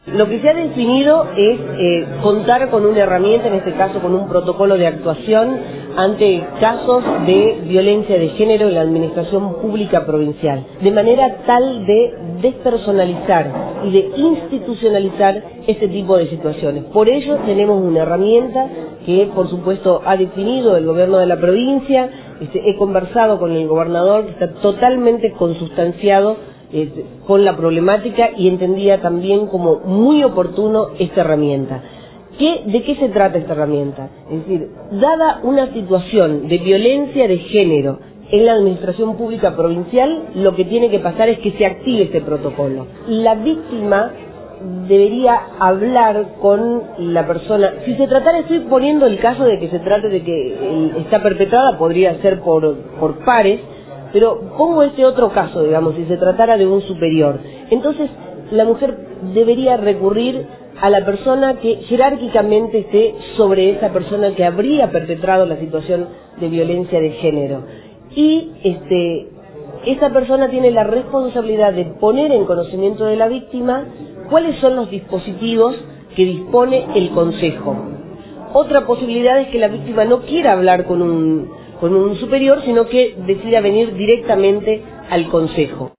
Lo que se ha definido es contar con una herramienta, en este caso con un protocolo de actuación ante casos de violencia de género en la administración pública provincial, de manera tal de despersonalizar y de institucionalizar este tipo de situaciones. Por ello tenemos una herramienta que por supuesto ha definido el gobierno de la provincia. He conversado con el gobernador, que está totalmente consustanciado con la problemática y entendía también como muy oportuno esta herramienta. ¿De qué se trata esta herramienta? Es decir, dada una situación de violencia de género en la administración pública provincial, lo que tiene que pasar es que se active este protocolo. La víctima debería hablar con la persona. Si se tratara, estoy poniendo el caso de que se trate de que está perpetrada, podría ser por pares, pero pongo este otro caso, digamos, si se tratara de un superior. Entonces, la mujer debería recurrir a la persona que jerárquicamente esté sobre esa persona que habría perpetrado la situación de violencia de género. Y esa persona tiene la responsabilidad de poner en conocimiento de la víctima cuáles son los dispositivos que dispone el consejo. Otra posibilidad es que la víctima no quiera hablar con un superior, sino que decida venir directamente al consejo.